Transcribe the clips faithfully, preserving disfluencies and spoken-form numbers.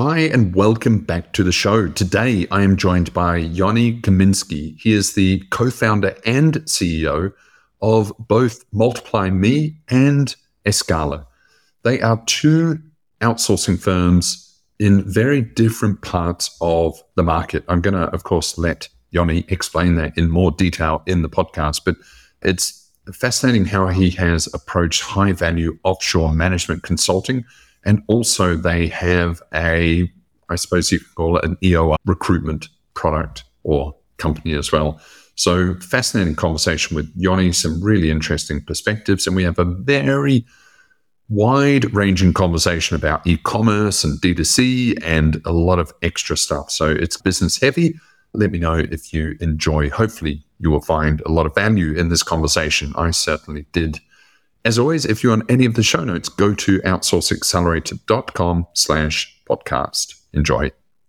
Hi and welcome back to the show. Today I am joined by Yoni Kaminski. He is the co-founder and C E O of both Multiply Me and Escala. They are two outsourcing firms in very different parts of the market. I'm going to, of course, let Yoni explain that in more detail in the podcast, but it's fascinating how he has approached high-value offshore management consulting. And also they have a, I suppose you could call it an E O R recruitment product or company as well. So fascinating conversation with Yoni, some really interesting perspectives. And we have a very wide-ranging conversation about e-commerce and D two C and a lot of extra stuff. So it's business heavy. Let me know if you enjoy. Hopefully you will find a lot of value in this conversation. I certainly did. As always, if you're on any of the show notes, go to outsourceaccelerator.com slash podcast. Enjoy.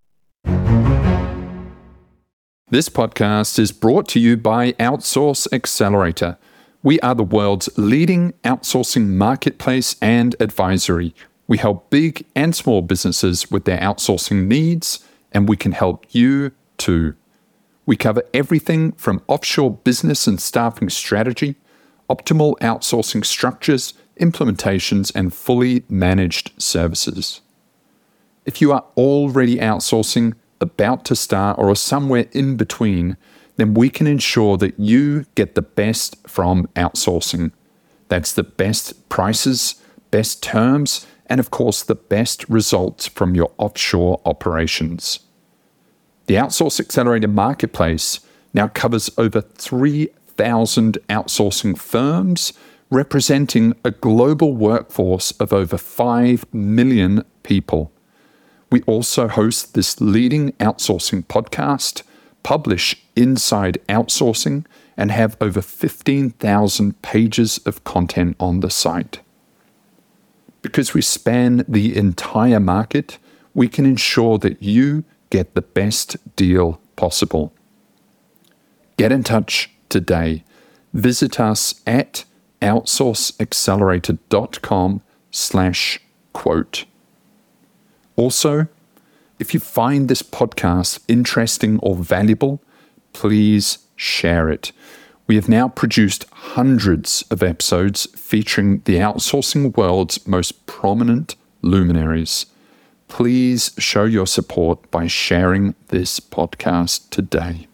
This podcast is brought to you by Outsource Accelerator. We are the world's leading outsourcing marketplace and advisory. We help big and small businesses with their outsourcing needs, and we can help you too. We cover everything from offshore business and staffing strategy, optimal outsourcing structures, implementations, and fully managed services. If you are already outsourcing, about to start, or are somewhere in between, then we can ensure that you get the best from outsourcing. That's the best prices, best terms, and of course the best results from your offshore operations. The Outsource Accelerator Marketplace now covers over three thousand outsourcing firms, representing a global workforce of over five million people. We also host this leading outsourcing podcast, publish Inside Outsourcing, and have over fifteen thousand pages of content on the site. Because we span the entire market, we can ensure that you get the best deal possible. Get in touch today. Visit us at outsourceaccelerator.com slash quote. Also, if you find this podcast interesting or valuable, please share it. We have now produced hundreds of episodes featuring the outsourcing world's most prominent luminaries. Please show your support by sharing this podcast today.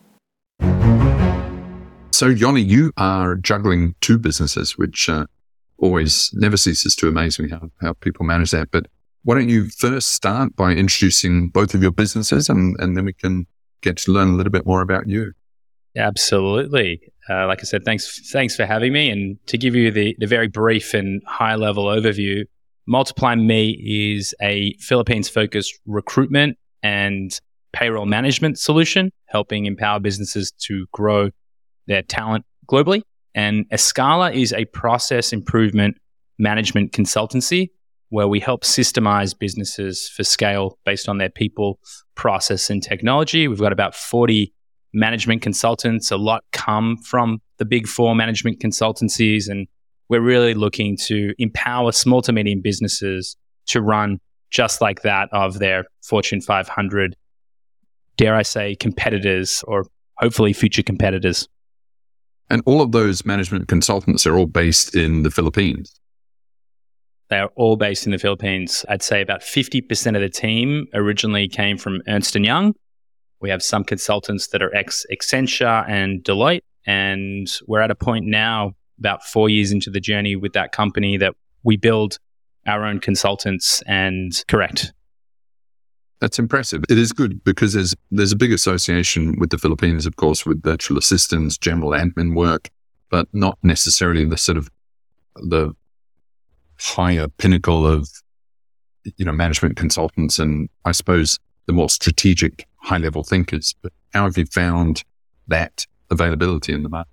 So, Yoni, you are juggling two businesses, which uh, always never ceases to amaze me how, how people manage that. But why don't you first start by introducing both of your businesses, and, and then we can get to learn a little bit more about you. Absolutely. Uh, like I said, thanks thanks for having me. And to give you the, the very brief and high-level overview, Multiply Me is a Philippines-focused recruitment and payroll management solution, helping empower businesses to grow their talent globally. And Escala is a process improvement management consultancy where we help systemize businesses for scale based on their people, process, and technology. We've got about forty management consultants. A lot come from the big four management consultancies, and we're really looking to empower small to medium businesses to run just like that of their Fortune five hundred, dare I say, competitors, or hopefully future competitors. And all of those management consultants are all based in the Philippines. They are all based in the Philippines. I'd say about fifty percent of the team originally came from Ernst and Young. We have some consultants that are ex-Accenture and Deloitte, and we're at a point now, about four years into the journey with that company, that we build our own consultants and correct. That's impressive. It is good because there's there's a big association with the Philippines, of course, with virtual assistants, general admin work, but not necessarily the sort of the higher pinnacle of, you know, management consultants and I suppose the more strategic high-level thinkers. But how have you found that availability in the market?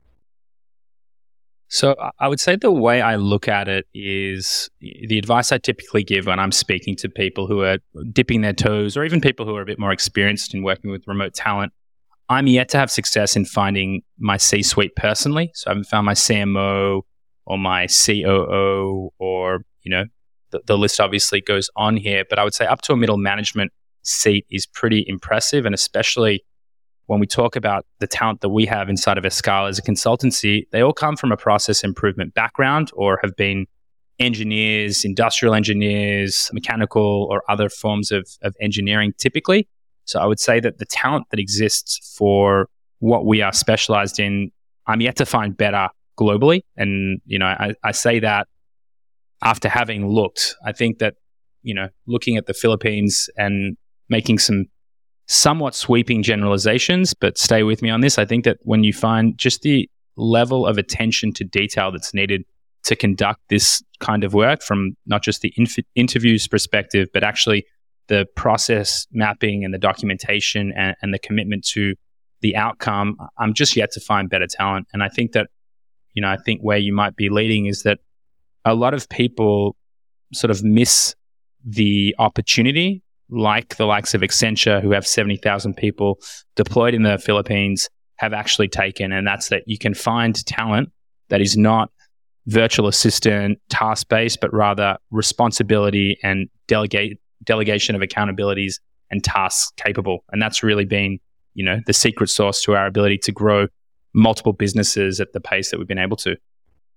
So I would say the way I look at it is the advice I typically give when I'm speaking to people who are dipping their toes, or even people who are a bit more experienced in working with remote talent. I'm yet to have success in finding my C-suite personally. So I haven't found my C M O or my C O O, or, you know, the, the list obviously goes on here. But I would say up to a middle management seat is pretty impressive. And especially when we talk about the talent that we have inside of Escala as a consultancy, they all come from a process improvement background or have been engineers, industrial engineers, mechanical or other forms of, of engineering typically. So I would say that the talent that exists for what we are specialized in, I'm yet to find better globally. And, you know, I, I say that after having looked. I think that, you know, looking at the Philippines and making some somewhat sweeping generalizations, but stay with me on this. I think that when you find just the level of attention to detail that's needed to conduct this kind of work from not just the inf- interviews perspective, but actually the process mapping and the documentation and, and the commitment to the outcome, I'm just yet to find better talent. And I think that, you know, I think where you might be leading is that a lot of people sort of miss the opportunity, like the likes of Accenture, who have seventy thousand people deployed in the Philippines, have actually taken. And that's that you can find talent that is not virtual assistant, task-based, but rather responsibility and delegate delegation of accountabilities and tasks capable. And that's really been, you know, the secret sauce to our ability to grow multiple businesses at the pace that we've been able to.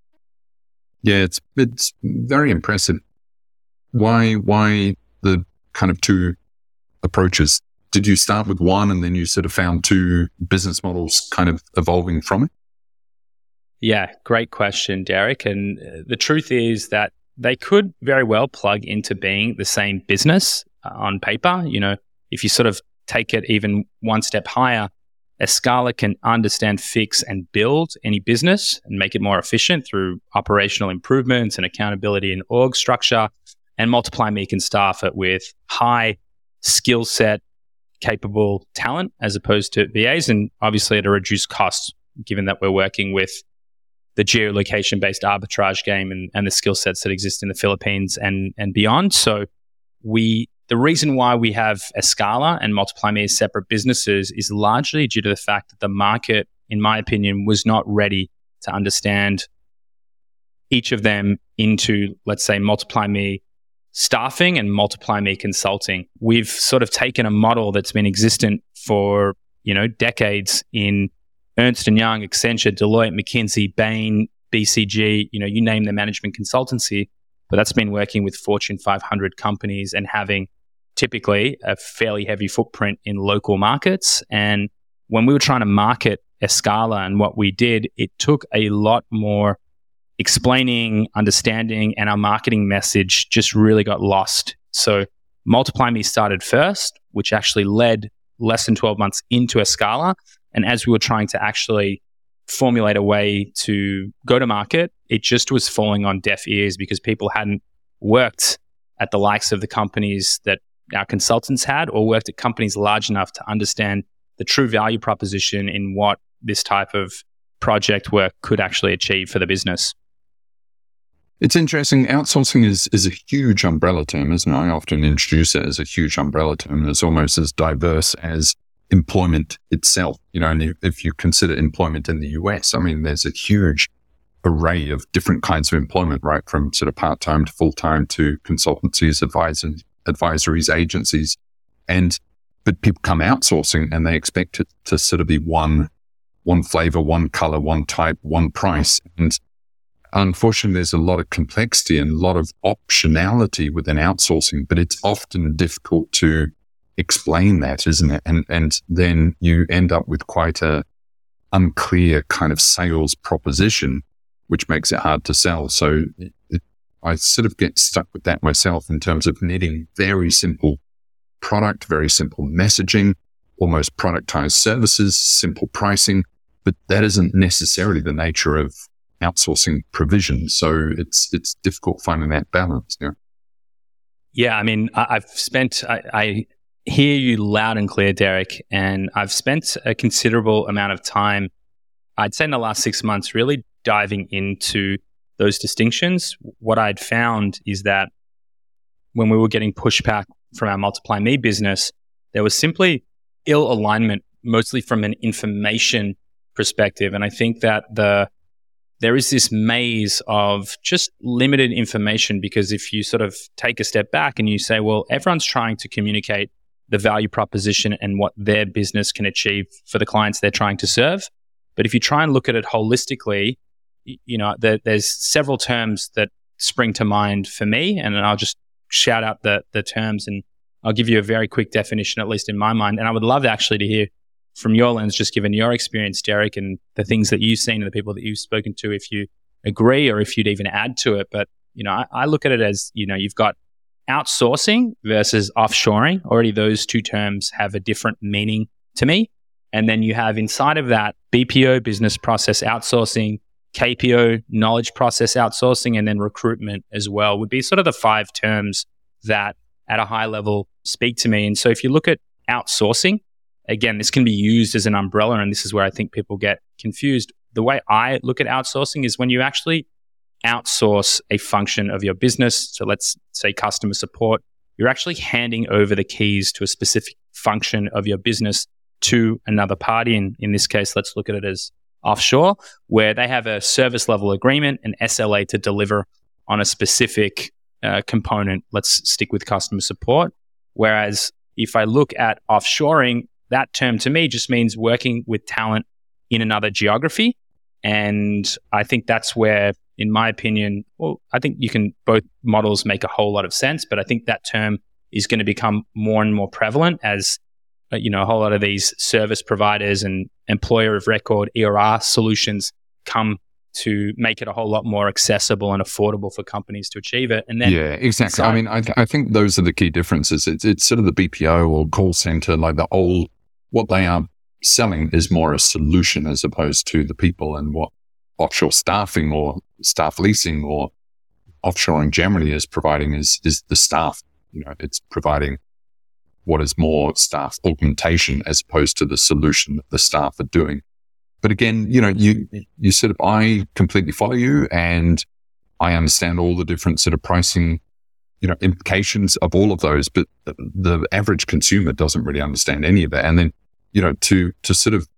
Yeah, it's it's very impressive. Why why the kind of two approaches? Did you start with one and then you sort of found two business models kind of evolving from it? Yeah, great question, Derek. And the truth is that they could very well plug into being the same business uh, on paper. You know, if you sort of take it even one step higher, Escala can understand, fix, and build any business and make it more efficient through operational improvements and accountability and org structure. And Multiply Me can staff it with high skill set, capable talent as opposed to V As, and obviously at a reduced cost, given that we're working with the geolocation-based arbitrage game and, and the skill sets that exist in the Philippines and, and beyond. So we, the reason why we have Escala and Multiply Me as separate businesses is largely due to the fact that the market, in my opinion, was not ready to understand each of them into, let's say, Multiply Me staffing and Multiply Me consulting. We've sort of taken a model that's been existent for, you know, decades in Ernst and Young, Accenture, Deloitte, McKinsey, Bain, B C G, you know, you name the management consultancy, but that's been working with Fortune five hundred companies and having typically a fairly heavy footprint in local markets. And when we were trying to market Escala and what we did, it took a lot more explaining, understanding, and our marketing message just really got lost. So Multiply Me started first, which actually led less than twelve months into Escala. And as we were trying to actually formulate a way to go to market, it just was falling on deaf ears because people hadn't worked at the likes of the companies that our consultants had or worked at companies large enough to understand the true value proposition in what this type of project work could actually achieve for the business. It's interesting. Outsourcing is, is a huge umbrella term, isn't it? I often introduce it as a huge umbrella term. It's almost as diverse as employment itself. You know, and if, if you consider employment in the U S, I mean, there's a huge array of different kinds of employment, right? From sort of part-time to full-time to consultancies, advisors, advisories, agencies. And, but people come outsourcing and they expect it to sort of be one, one flavor, one color, one type, one price. And unfortunately, there's a lot of complexity and a lot of optionality within outsourcing, but it's often difficult to explain that, isn't it? And and then you end up with quite a unclear kind of sales proposition, which makes it hard to sell. So it, it, I sort of get stuck with that myself in terms of needing very simple product, very simple messaging, almost productized services, simple pricing, but that isn't necessarily the nature of outsourcing provision. So it's it's difficult finding that balance. Yeah, yeah I mean, I, I've spent, I, I hear you loud and clear, Derek, and I've spent a considerable amount of time, I'd say in the last six months, really diving into those distinctions. What I'd found is that when we were getting pushback from our Multiply Me business, there was simply ill alignment, mostly from an information perspective. And I think that the there is this maze of just limited information, because if you sort of take a step back and you say, well, everyone's trying to communicate the value proposition and what their business can achieve for the clients they're trying to serve. But if you try and look at it holistically, you know, there, there's several terms that spring to mind for me, and I'll just shout out the the terms and I'll give you a very quick definition, at least in my mind. And I would love actually to hear from your lens, just given your experience, Derek, and the things that you've seen and the people that you've spoken to, if you agree or if you'd even add to it. But, you know, I, I look at it as, you know, you've got outsourcing versus offshoring. Already those two terms have a different meaning to me. And then you have inside of that B P O, business process outsourcing, K P O, knowledge process outsourcing, and then recruitment as well would be sort of the five terms that at a high level speak to me. And so if you look at outsourcing, again, this can be used as an umbrella, and this is where I think people get confused. The way I look at outsourcing is when you actually outsource a function of your business. So let's say customer support, you're actually handing over the keys to a specific function of your business to another party. And in this case, let's look at it as offshore, where they have a service level agreement, an S L A to deliver on a specific uh, component. Let's stick with customer support. Whereas if I look at offshoring, that term to me just means working with talent in another geography. And I think that's where, in my opinion, well, I think you can, both models make a whole lot of sense, but I think that term is going to become more and more prevalent as, uh, you know, a whole lot of these service providers and employer of record, E R R solutions come to make it a whole lot more accessible and affordable for companies to achieve it. And then, yeah, exactly. So, I mean, I, th- I think those are the key differences. It's, it's sort of the B P O or call center, like the old, what they are selling is more a solution as opposed to the people, and what offshore staffing or staff leasing or offshoring generally is providing is, is the staff. You know, it's providing what is more staff augmentation as opposed to the solution that the staff are doing. But again, you know, you, you sort of, I completely follow you, and I understand all the different sort of pricing, you know, implications of all of those, but the, the average consumer doesn't really understand any of that. And then, you know, to, to sort of,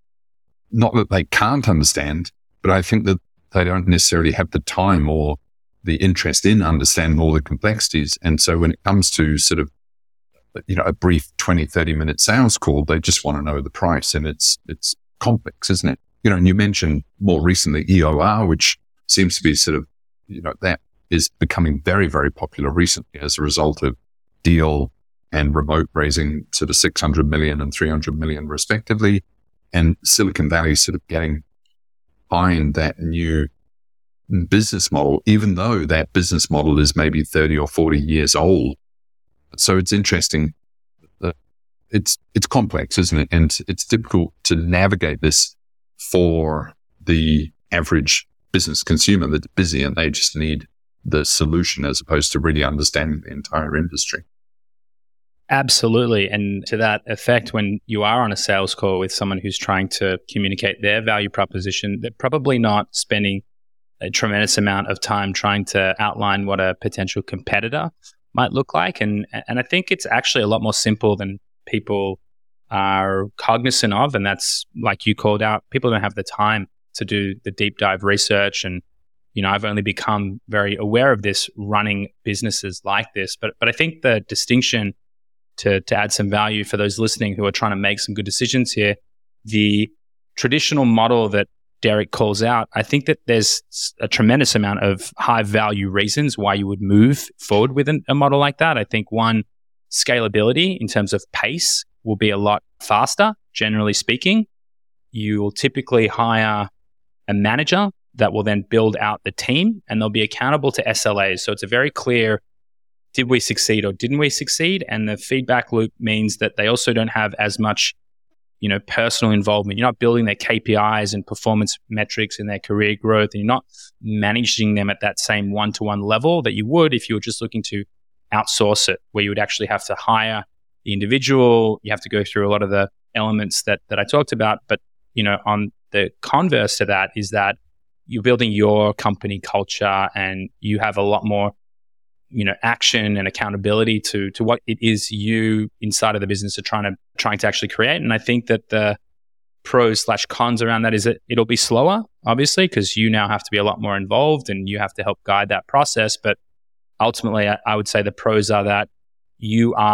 not that they can't understand, but I think that they don't necessarily have the time or the interest in understanding all the complexities. And so when it comes to sort of, you know, a brief twenty, thirty minute sales call, they just want to know the price, and it's, it's complex, isn't it? You know, and you mentioned more recently E O R, which seems to be sort of, you know, that is becoming very, very popular recently as a result of Deal and Remote raising sort of six hundred million and three hundred million respectively, and Silicon Valley sort of getting behind that new business model, even though that business model is maybe thirty or forty years old. So it's interesting. That it's, it's complex, isn't it? And it's difficult to navigate this for the average business consumer that's busy and they just need the solution as opposed to really understanding the entire industry. Absolutely. And to that effect, when you are on a sales call with someone who's trying to communicate their value proposition, they're probably not spending a tremendous amount of time trying to outline what a potential competitor might look like. And and I think it's actually a lot more simple than people are cognizant of. And that's, like you called out, people don't have the time to do the deep dive research. And, you know, I've only become very aware of this running businesses like this. But but I think the distinction, to to add some value for those listening who are trying to make some good decisions here, the traditional model that Derek calls out, I think that there's a tremendous amount of high value reasons why you would move forward with an, a model like that. I think one, scalability in terms of pace will be a lot faster, generally speaking. You will typically hire a manager that will then build out the team, and they'll be accountable to S L As. So it's a very clear, did we succeed or didn't we succeed? And the feedback loop means that they also don't have as much, you know, personal involvement. You're not building their K P Is and performance metrics in their career growth, and you're not managing them at that same one-to-one level that you would if you were just looking to outsource it, where you would actually have to hire the individual. You have to go through a lot of the elements that that I talked about. But, you know, on the converse to that is that you're building your company culture, and you have a lot more, you know, action and accountability to to what it is you inside of the business are trying to trying to actually create. And I think that the pros slash cons around that is that it'll be slower, obviously, because you now have to be a lot more involved and you have to help guide that process. But ultimately, I, I would say the pros are that you are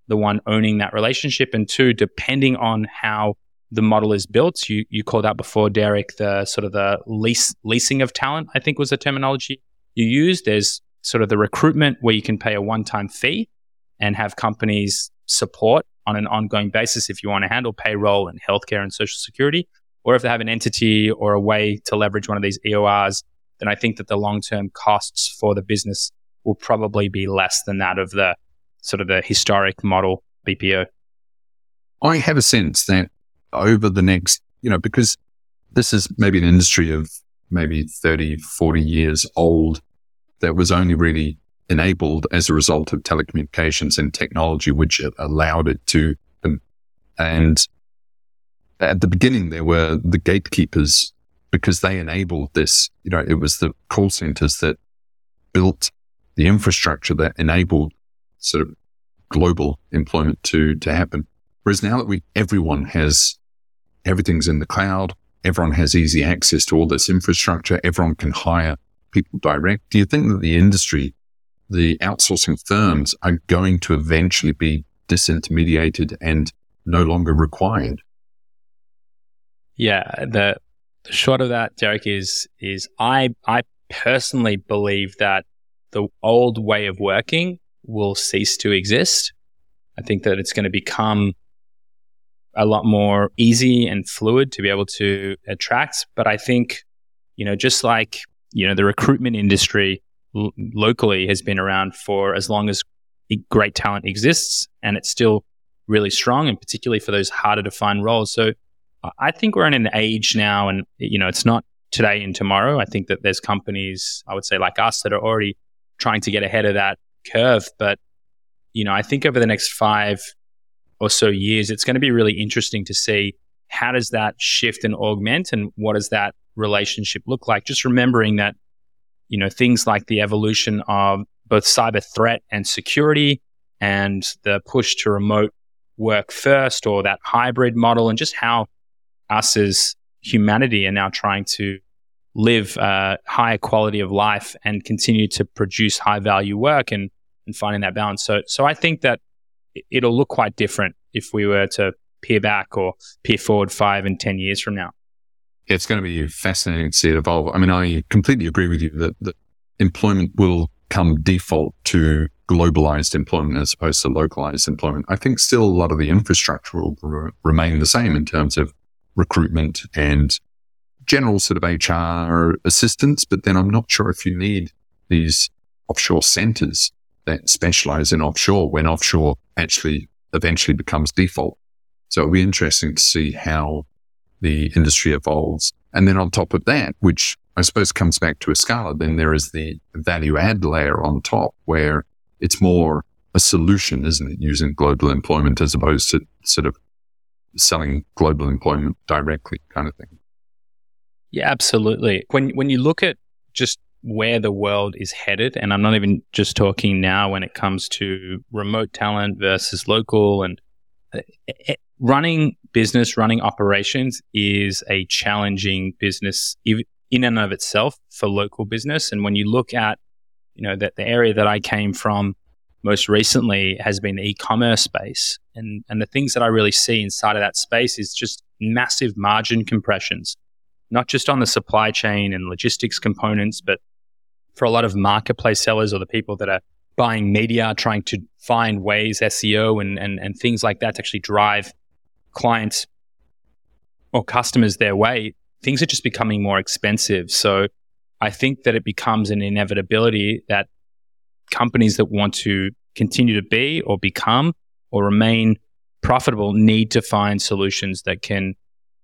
the one owning that relationship. And two, depending on how the model is built, you you called out before, Derek, the sort of the lease leasing of talent, I think was the terminology you used. There's sort of the recruitment where you can pay a one-time fee and have companies support on an ongoing basis if you want to handle payroll and healthcare and social security. Or if they have an entity or a way to leverage one of these E O Rs, then I think that the long-term costs for the business will probably be less than that of the sort of the historic model B P O. I have a sense that over the next, you know, because this is maybe an industry of maybe thirty, forty years old that was only really enabled as a result of telecommunications and technology, which allowed it to. Um, and at the beginning, there were the gatekeepers because they enabled this. You know, it was the call centers that built the infrastructure that enabled sort of global employment to, to happen. Whereas now that we, everyone has, everything's in the cloud, everyone has easy access to all this infrastructure, everyone can hire people direct. Do you think that the industry, the outsourcing firms are going to eventually be disintermediated and no longer required? Yeah, the, the short of that, Derek, is is I I personally believe that the old way of working will cease to exist. I think that it's going to become a lot more easy and fluid to be able to attract. But I think, you know, just like, you know, the recruitment industry l- locally has been around for as long as great talent exists, and it's still really strong, and particularly for those harder to find roles. So I think we're in an age now, and, you know, it's not today and tomorrow. I think that there's companies, I would say like us, that are already trying to get ahead of that curve. But, you know, I think over the next five or so years, it's going to be really interesting to see how does that shift and augment, and what does that relationship look like? Just remembering that, you know, things like the evolution of both cyber threat and security, and the push to remote work first, or that hybrid model, and just how us as humanity are now trying to live a higher quality of life and continue to produce high value work, and, and finding that balance. So, so I think that it'll look quite different if we were to peer back or peer forward five and ten years from now. It's going to be fascinating to see it evolve. I mean, I completely agree with you that, that employment will come default to globalized employment as opposed to localized employment. I think still a lot of the infrastructure will re- remain the same in terms of recruitment and general sort of H R assistance, but then I'm not sure if you need these offshore centers that specialize in offshore when offshore actually eventually becomes default. So it'll be interesting to see how the industry evolves. And then on top of that, which I suppose comes back to Escala, then there is the value add layer on top where it's more a solution, isn't it? Using global employment as opposed to sort of selling global employment directly kind of thing. Yeah, absolutely. When when you look at just where the world is headed, and I'm not even just talking now when it comes to remote talent versus local, and it, running business, running operations is a challenging business in and of itself for local business. And when you look at, you know, that the area that I came from most recently has been the e-commerce space. And, and the things that I really see inside of that space is just massive margin compressions, not just on the supply chain and logistics components, but for a lot of marketplace sellers or the people that are buying media, trying to find ways, S E O and, and, and things like that to actually drive clients or customers their way. Things are just becoming more expensive. So I think that it becomes an inevitability that companies that want to continue to be or become or remain profitable need to find solutions that can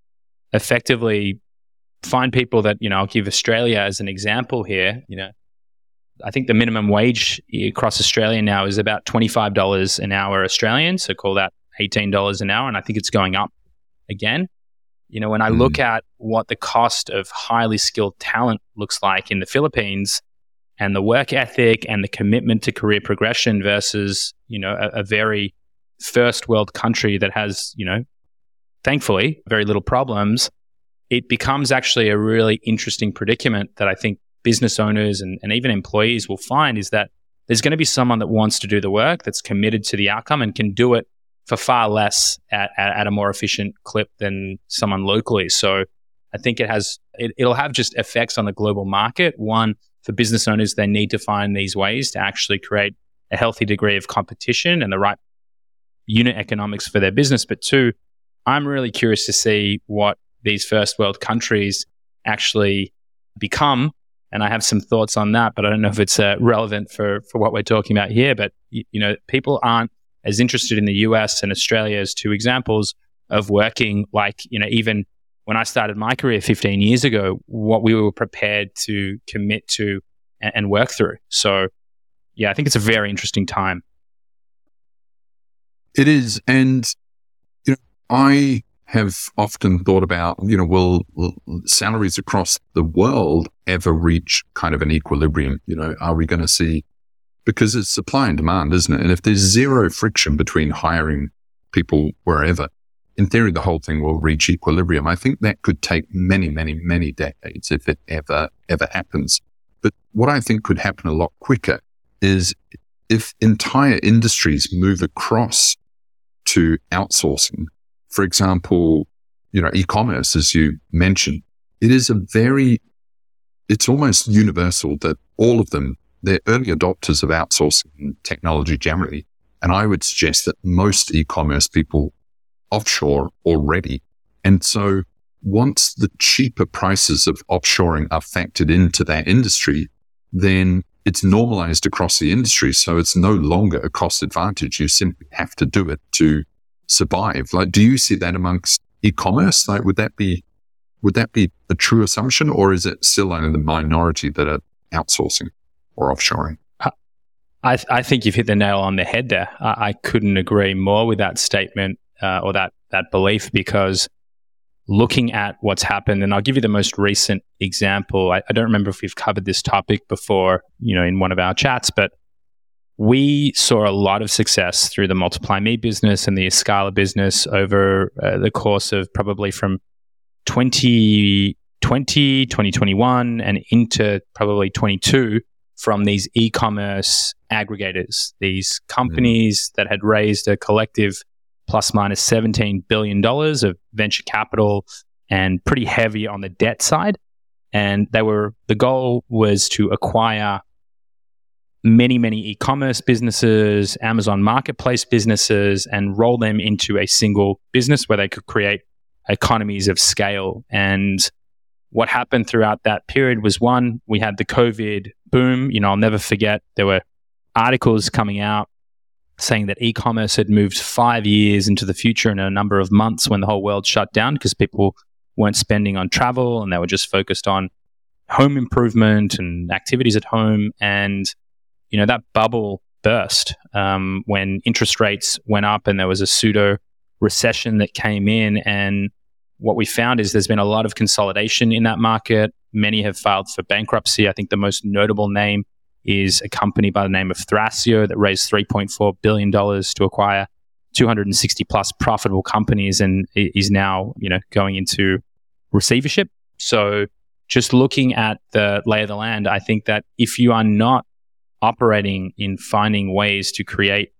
effectively find people that, you know, I'll give Australia as an example here. You know, I think the minimum wage across Australia now is about twenty-five dollars an hour Australian. So call that eighteen dollars an hour. And I think it's going up again. You know, when I mm. look at what the cost of highly skilled talent looks like in the Philippines, and the work ethic and the commitment to career progression versus, you know, a, a very first world country that has, you know, thankfully, very little problems, it becomes actually a really interesting predicament that I think business owners and, and even employees will find, is that there's going to be someone that wants to do the work, that's committed to the outcome and can do it for far less at, at, at a more efficient clip than someone locally. So I think it has, it, it'll have just effects on the global market. One, for business owners, they need to find these ways to actually create a healthy degree of competition and the right unit economics for their business. But two, I'm really curious to see what these first world countries actually become. And I have some thoughts on that, but I don't know if it's uh, relevant for, for what we're talking about here. But, you, you know, people aren't as interested in the U S and Australia as two examples of working like, you know, even when I started my career fifteen years ago, what we were prepared to commit to and, and work through. So, yeah, I think it's a very interesting time. It is. And, you know, I have often thought about, you know, will, will salaries across the world ever reach kind of an equilibrium? You know, are we going to see, because it's supply and demand, isn't it? And if there's zero friction between hiring people wherever, in theory, the whole thing will reach equilibrium. I think that could take many, many, many decades if it ever, ever happens. But what I think could happen a lot quicker is if entire industries move across to outsourcing. For example, you know, e-commerce, as you mentioned, it is a very, it's almost universal that all of them, they're early adopters of outsourcing technology generally. And I would suggest that most e-commerce people offshore already. And so once the cheaper prices of offshoring are factored into that industry, then it's normalized across the industry. So it's no longer a cost advantage. You simply have to do it to survive. Like, do you see that amongst e-commerce? Like, would that be, would that be a true assumption, or is it still only the minority that are outsourcing or offshoring? I, th- I think you've hit the nail on the head there. I, I couldn't agree more with that statement uh, or that, that belief, because looking at what's happened, and I'll give you the most recent example. I, I don't remember if we've covered this topic before, you know, in one of our chats, but we saw a lot of success through the Multiply Me business and the Escala business over uh, the course of probably from twenty twenty, twenty twenty-one, and into probably twenty-two from these e-commerce aggregators, these companies mm. that had raised a collective plus minus seventeen billion dollars of venture capital and pretty heavy on the debt side. And they were, the goal was to acquire many, many e-commerce businesses, Amazon marketplace businesses, and roll them into a single business where they could create economies of scale. And what happened throughout that period was, one, we had the COVID boom. You know, I'll never forget, there were articles coming out saying that e-commerce had moved five years into the future in a number of months when the whole world shut down because people weren't spending on travel and they were just focused on home improvement and activities at home. And, you know, that bubble burst um, when interest rates went up and there was a pseudo recession that came in. And what we found is there's been a lot of consolidation in that market. Many have filed for bankruptcy. I think the most notable name is a company by the name of Thrasio that raised three point four billion dollars to acquire two hundred sixty plus profitable companies and is now, you know, going into receivership. So just looking at the lay of the land, I think that if you are not operating in finding ways to create,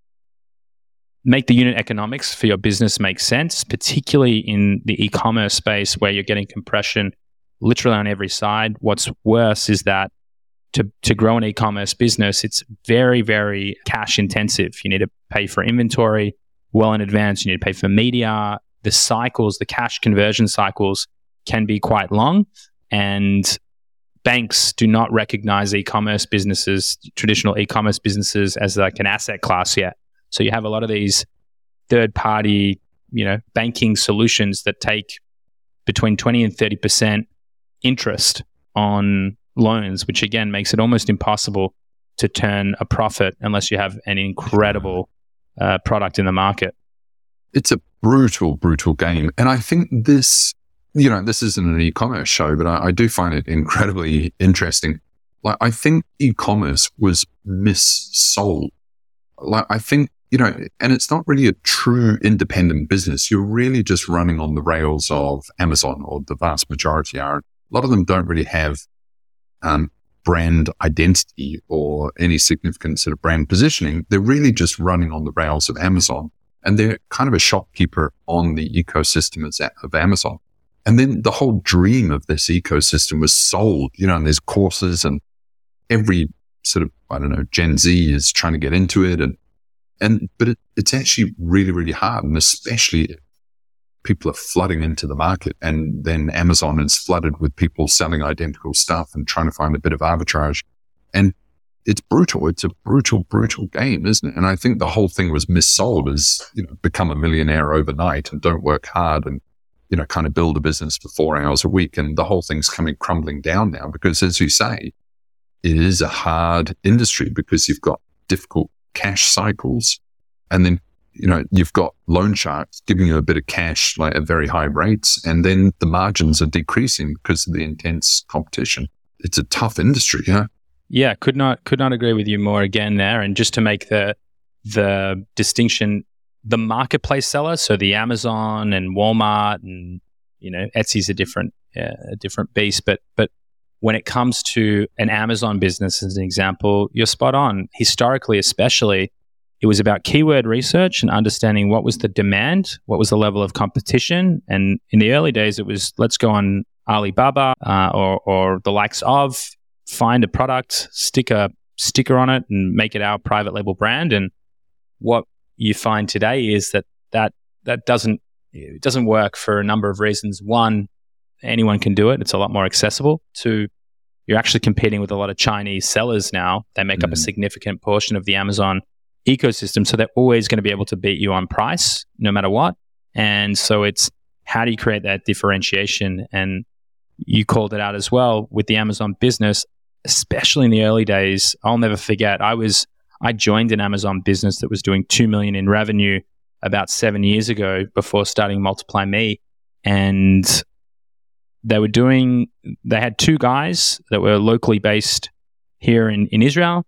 make the unit economics for your business make sense, particularly in the e-commerce space where you're getting compression literally on every side. What's worse is that to, to grow an e-commerce business, it's very, very cash intensive. You need to pay for inventory well in advance. You need to pay for media. The cycles, the cash conversion cycles can be quite long, and banks do not recognize e-commerce businesses, traditional e-commerce businesses, as like an asset class yet. So you have a lot of these third-party, you know, banking solutions that take between twenty and thirty percent interest on loans, which again makes it almost impossible to turn a profit unless you have an incredible uh, product in the market. It's a brutal, brutal game. And I think this, you know, this isn't an e-commerce show, but I, I do find it incredibly interesting. Like, I think e-commerce was missold. Like, I think, you know, and it's not really a true independent business. You're really just running on the rails of Amazon, or the vast majority are. A lot of them don't really have um, brand identity or any significant sort of brand positioning. They're really just running on the rails of Amazon, and they're kind of a shopkeeper on the ecosystem of Amazon. And then the whole dream of this ecosystem was sold, you know, and there's courses, and every sort of, I don't know, Gen Z is trying to get into it. And, and, but it, it's actually really, really hard. And especially if people are flooding into the market, and then Amazon is flooded with people selling identical stuff and trying to find a bit of arbitrage. And it's brutal. It's a brutal, brutal game, isn't it? And I think the whole thing was missold as, you know, become a millionaire overnight and don't work hard and, you know, kind of build a business for four hours a week. And the whole thing's coming crumbling down now because, as you say, it is a hard industry because you've got difficult cash cycles, and then, you know, you've got loan sharks giving you a bit of cash like at very high rates, and then the margins are decreasing because of the intense competition. It's a tough industry, yeah. Yeah, could not could not agree with you more again there. And just to make the the distinction, the marketplace seller, so the Amazon and Walmart and, you know, Etsy's a different uh, a different beast, but but when it comes to an Amazon business, as an example, you're spot on. Historically, especially, it was about keyword research and understanding what was the demand, what was the level of competition. And in the early days, it was, let's go on Alibaba uh, or, or the likes of, find a product, stick a sticker on it, and make it our private label brand. And what you find today is that that, that doesn't, it doesn't work for a number of reasons. One, anyone can do it. It's a lot more accessible. Two, you're actually competing with a lot of Chinese sellers now. They make mm. up a significant portion of the Amazon ecosystem. So they're always going to be able to beat you on price no matter what. And so it's, how do you create that differentiation? And you called it out as well with the Amazon business, especially in the early days. I'll never forget, I was, I joined an Amazon business that was doing two million in revenue about seven years ago before starting Multiply Me. And they were doing, they had two guys that were locally based here in, in Israel,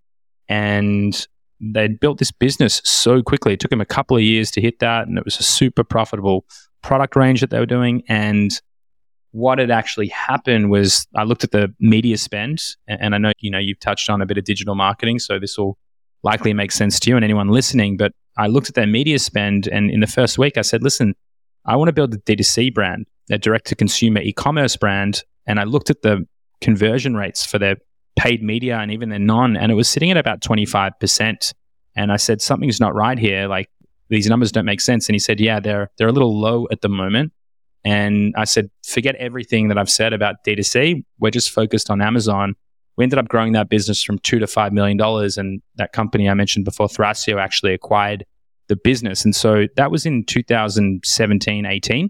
and they'd built this business so quickly. It took them a couple of years to hit that, and it was a super profitable product range that they were doing. And what had actually happened was, I looked at the media spend, and I know, you know, you've touched on a bit of digital marketing, so this will likely make sense to you and anyone listening, but I looked at their media spend, and in the first week I said, listen, I want to build a D two C brand, a direct-to-consumer e-commerce brand, and I looked at the conversion rates for their paid media and even their non, and it was sitting at about twenty-five percent. And I said, something's not right here. Like, these numbers don't make sense. And he said, yeah, they're they're a little low at the moment. And I said, forget everything that I've said about D two C. We're just focused on Amazon. We ended up growing that business from two to five million dollars, and that company I mentioned before, Thrasio, actually acquired the business. And so that was in two thousand seventeen, eighteen.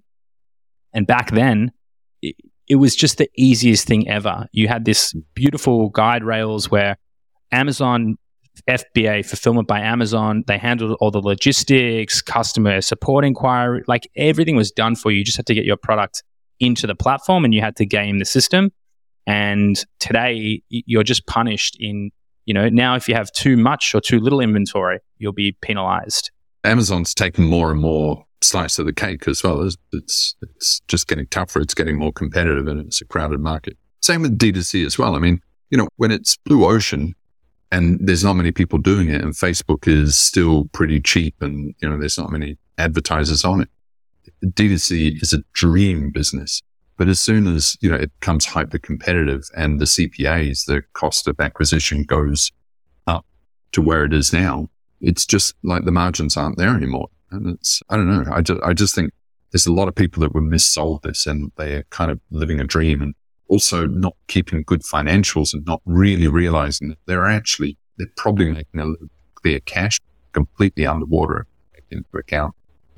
And back then, it, it was just the easiest thing ever. You had this beautiful guide rails where Amazon, F B A, Fulfillment by Amazon, they handled all the logistics, customer support inquiry, like everything was done for you. You just had to get your product into the platform, and you had to game the system. And today, you're just punished in, you know, now if you have too much or too little inventory, you'll be penalized. Amazon's taken more and more slice of the cake as well. It's, it's, it's just getting tougher. It's getting more competitive, and it's a crowded market. Same with D two C as well. I mean, you know, when it's blue ocean and there's not many people doing it, and Facebook is still pretty cheap, and, you know, there's not many advertisers on it, D two C is a dream business. But as soon as, you know, it becomes hyper competitive and the C P As, the cost of acquisition, goes up to where it is now, it's just like the margins aren't there anymore. And it's, I don't know, I just, I just think there's a lot of people that were missold this, and they're kind of living a dream, and also not keeping good financials and not really realizing that they're actually, they're probably making a little clear cash completely underwater into account,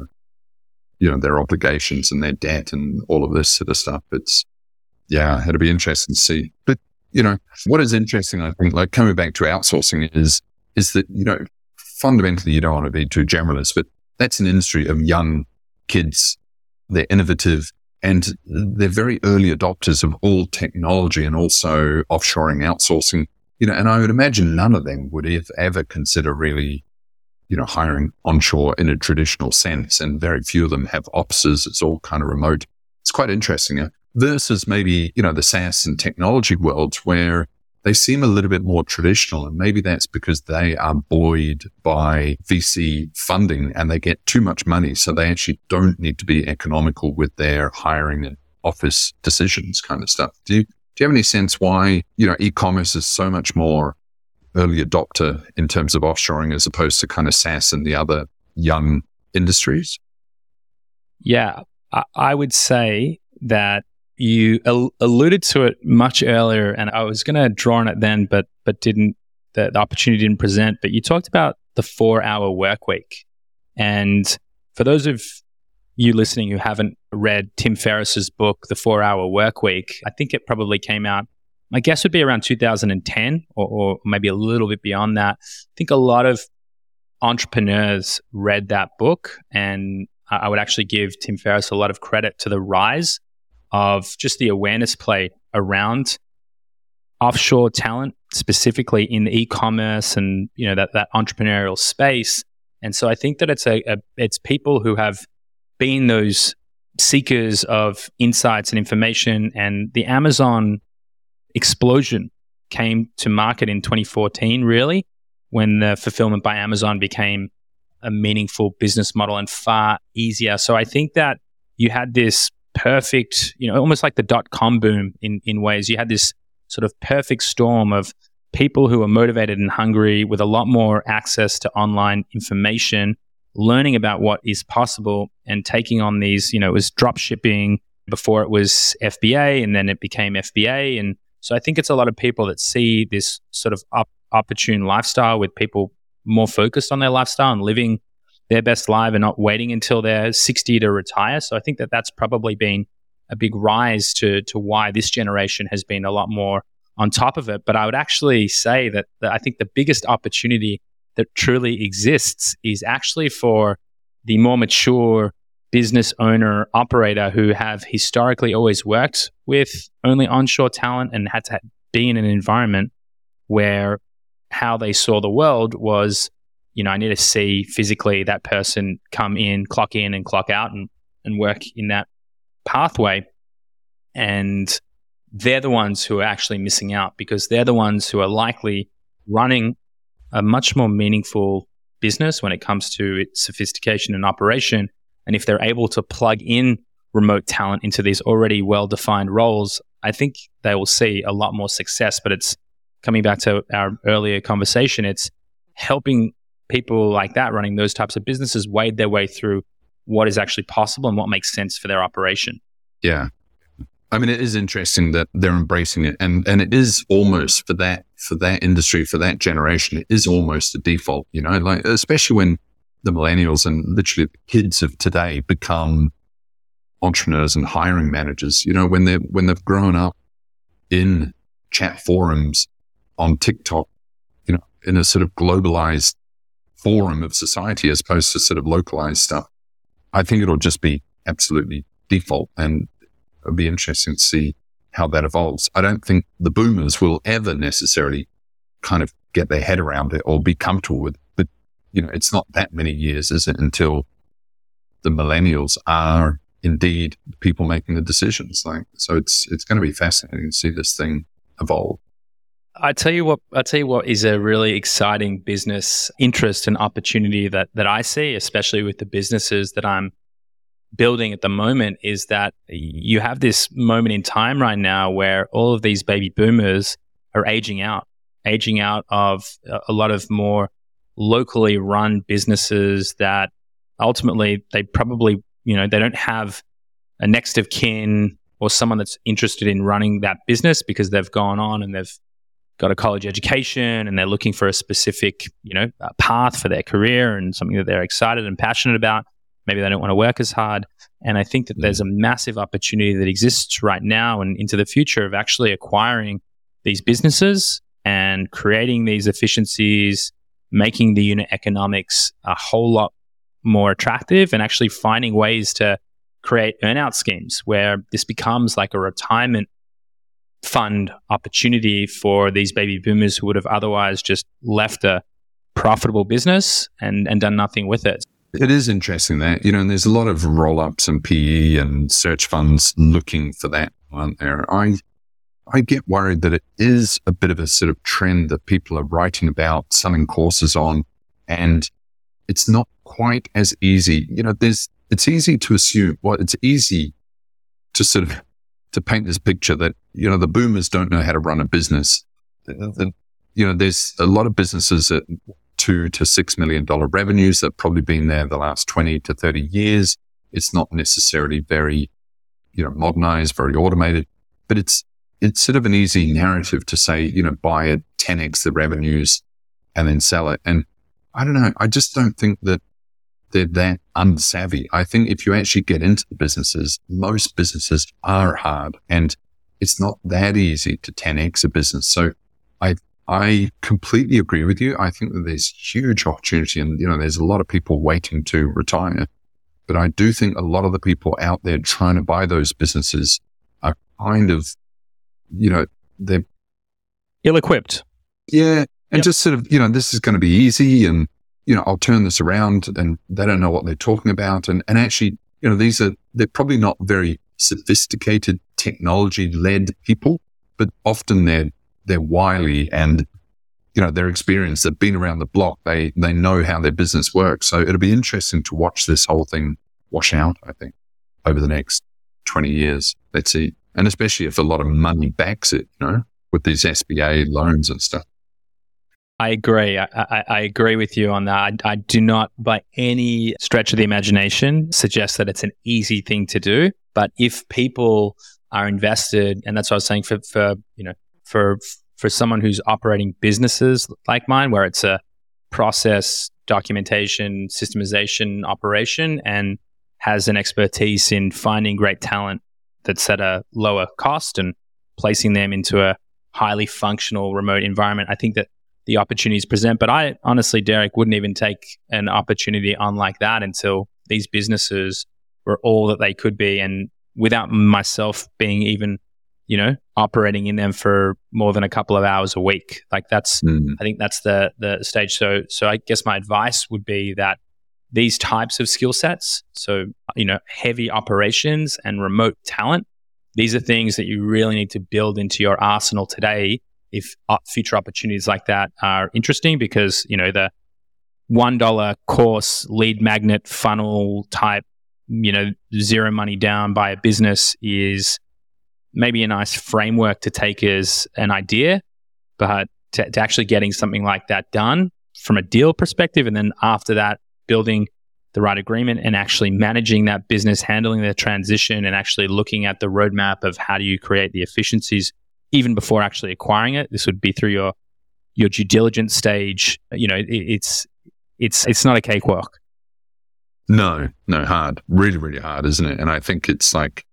you know, their obligations and their debt and all of this sort of stuff. It's, yeah, it'll be interesting to see. But, you know, what is interesting, I think, like coming back to outsourcing is, is that, you know, fundamentally you don't want to be too generalist, but that's an industry of young kids. They're innovative, and they're very early adopters of all technology and also offshoring, outsourcing, you know, and I would imagine none of them would ever, ever consider really, you know, hiring onshore in a traditional sense. And very few of them have offices. It's all kind of remote. It's quite interesting uh, versus maybe, you know, the SaaS and technology worlds where they seem a little bit more traditional. And maybe that's because they are buoyed by V C funding and they get too much money. So they actually don't need to be economical with their hiring and office decisions kind of stuff. Do you, do you have any sense why, you know, e-commerce is so much more early adopter in terms of offshoring as opposed to kind of SaaS and the other young industries? Yeah, I, I would say that you al- alluded to it much earlier, and I was going to draw on it then, but but didn't. The, the opportunity didn't present. But you talked about the four-hour work week, and for those of you listening who haven't read Tim Ferriss's book, The Four-Hour Work Week, I think it probably came out. My guess would be around two thousand ten, or, or maybe a little bit beyond that. I think a lot of entrepreneurs read that book, and I would actually give Tim Ferriss a lot of credit to the rise of just the awareness play around offshore talent, specifically in the e-commerce and, you know, that, that entrepreneurial space. And so I think that it's a, a it's people who have been those seekers of insights and information. And the Amazon explosion came to market in twenty fourteen, really, when the fulfillment by Amazon became a meaningful business model and far easier. So I think that you had this perfect, you know, almost like the dot-com boom in, in ways. You had this sort of perfect storm of people who are motivated and hungry with a lot more access to online information, learning about what is possible and taking on these, you know, it was drop shipping before it was F B A, and then it became F B A. And so I think it's a lot of people that see this sort of up, opportune lifestyle with people more focused on their lifestyle and living their best life and not waiting until they're sixty to retire. So I think that that's probably been a big rise to to why this generation has been a lot more on top of it. But I would actually say that, that I think the biggest opportunity that truly exists is actually for the more mature business owner operator who have historically always worked with only onshore talent and had to be in an environment where how they saw the world was, you know, I need to see physically that person come in, clock in and clock out and, and work in that pathway. And they're the ones who are actually missing out because they're the ones who are likely running a much more meaningful business when it comes to its sophistication and operation. And if they're able to plug in remote talent into these already well-defined roles, I think they will see a lot more success. But it's coming back to our earlier conversation, it's helping people like that running those types of businesses wade their way through what is actually possible and what makes sense for their operation. Yeah. I mean, it is interesting that they're embracing it. And and it is almost for that, for that industry, for that generation, it is almost a default, you know, like, especially when the millennials and literally the kids of today become entrepreneurs and hiring managers, you know, when they're, when they've grown up in chat forums on TikTok, you know, in a sort of globalized forum of society as opposed to sort of localized stuff. I think it'll just be absolutely default, and it'll be interesting to see how that evolves. I don't think the boomers will ever necessarily kind of get their head around it or be comfortable with it. But, you know, it's not that many years, is it, until the millennials are indeed the people making the decisions. Like, so it's it's going to be fascinating to see this thing evolve. I tell you what, I tell you what is a really exciting business interest and opportunity that that I see, especially with the businesses that I'm building at the moment, is that you have this moment in time right now where all of these baby boomers are aging out, aging out of a lot of more locally run businesses that ultimately they probably, you know, they don't have a next of kin or someone that's interested in running that business because they've gone on and they've got a college education and they're looking for a specific, you know, path for their career and something that they're excited and passionate about. Maybe they don't want to work as hard. And I think that there's a massive opportunity that exists right now and into the future of actually acquiring these businesses and creating these efficiencies, making the unit economics a whole lot more attractive, and actually finding ways to create earnout schemes where this becomes like a retirement fund opportunity for these baby boomers who would have otherwise just left a profitable business and, and done nothing with it. It is interesting that, you know, and there's a lot of roll-ups and P E and search funds looking for that, aren't there? I I get worried that it is a bit of a sort of trend that people are writing about, selling courses on, and it's not quite as easy. You know, there's, it's easy to assume, well, it's easy to sort of, to paint this picture that, you know, the boomers don't know how to run a business. The, the, you know, there's a lot of businesses at two to six million dollar revenues that have probably been there the last twenty to thirty years. It's not necessarily very, you know, modernized, very automated, but it's, it's sort of an easy narrative to say, you know, buy it, ten x the revenues and then sell it. And I don't know, I just don't think that they're that unsavvy. I think if you actually get into the businesses, most businesses are hard and it's not that easy to ten x a business. So I, I completely agree with you. I think that there's huge opportunity and, you know, there's a lot of people waiting to retire, but I do think a lot of the people out there trying to buy those businesses are kind of, you know, they're ill-equipped. Yeah. And Yep. just sort of, you know, this is going to be easy and, you know, I'll turn this around, and they don't know what they're talking about. And, and actually, you know, these are, they're probably not very sophisticated technology led people, but often they're, they're wily and, you know, they're experienced. They've been around the block. They, they know how their business works. So it'll be interesting to watch this whole thing wash out, I think, over the next twenty years. Let's see. And especially if a lot of money backs it, you know, with these S B A loans and stuff. I agree. I, I, I agree with you on that. I, I do not, by any stretch of the imagination, suggest that it's an easy thing to do. But if people are invested, and that's what I was saying for, for you know, for for someone who's operating businesses like mine, where it's a process, documentation, systemization operation, and has an expertise in finding great talent that's at a lower cost and placing them into a highly functional remote environment, I think that the opportunities present. But I honestly, Derek, wouldn't even take an opportunity on like that until these businesses were all that they could be, and without myself being even, you know, operating in them for more than a couple of hours a week. Like that's, mm. I think that's the the stage. So, so I guess my advice would be that these types of skill sets, so, you know, heavy operations and remote talent, these are things that you really need to build into your arsenal today if future opportunities like that are interesting, because, you know, the one dollar course lead magnet funnel type, you know, zero money down by a business is maybe a nice framework to take as an idea, but to, to actually getting something like that done from a deal perspective, and then after that, building the right agreement and actually managing that business, handling the transition, and actually looking at the roadmap of how do you create the efficiencies even before actually acquiring it. This would be through your your due diligence stage. You know, it, it's it's it's not a cakewalk. No, no, hard, really, really hard, isn't it? And I think it's like,